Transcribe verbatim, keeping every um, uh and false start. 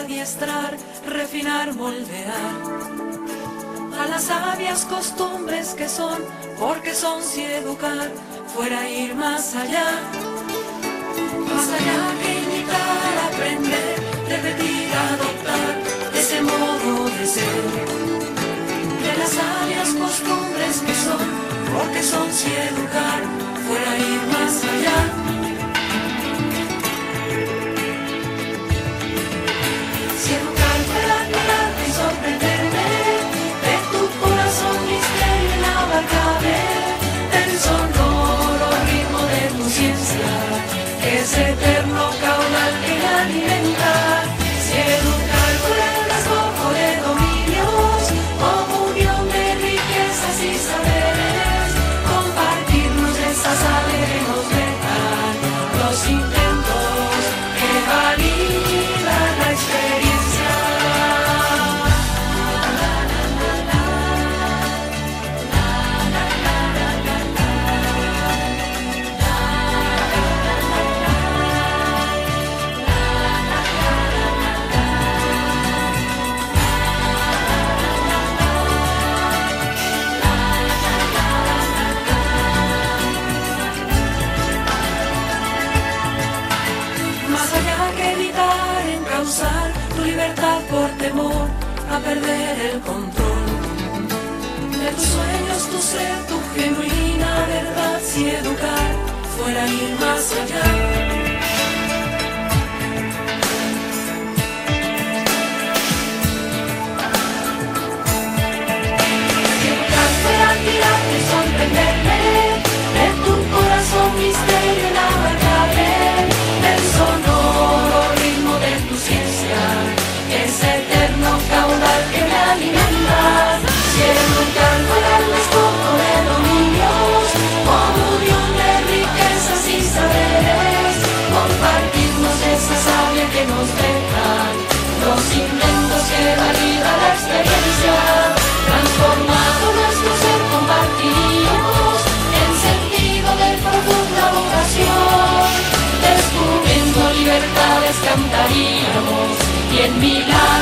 adiestrar, refinar, moldear a las sabias costumbres que son, porque son si educar fuera ir más allá, más allá que imitar, aprender, repetir, adoptar ese modo de ser, de las sabias costumbres que son, porque son si educar fuera ir más allá. Si educar fuera admirarte y sorprenderme, de tu corazón misterio inabarcable, del sonoro ritmo de tu ciencia, ese eterno caudal que la alimenta. Si educar fuera el despojo de dominios, comunión de riquezas y saberes, compartirnos esa sangre que nos dejan los intentos que validan la experiencia. Tu libertad por temor a perder el control de tus sueños, tu ser, tu genuina verdad. Si educar fuera ir más allá, si educar fuera admirarte y sorprenderme, de tu corazón misterio inabarcable, del sonoro ritmo de tu ciencia, ese eterno caudal que me alimenta. Si educar fuera el despojo de dominios, comunión de riquezas y saberes, compartirnos esa savia que nos dejan los inventos que valida la experiencia, transformado nuestro ser compartiríamos en sentido de profunda vocación, descubriendo libertades cantaríamos y en milagros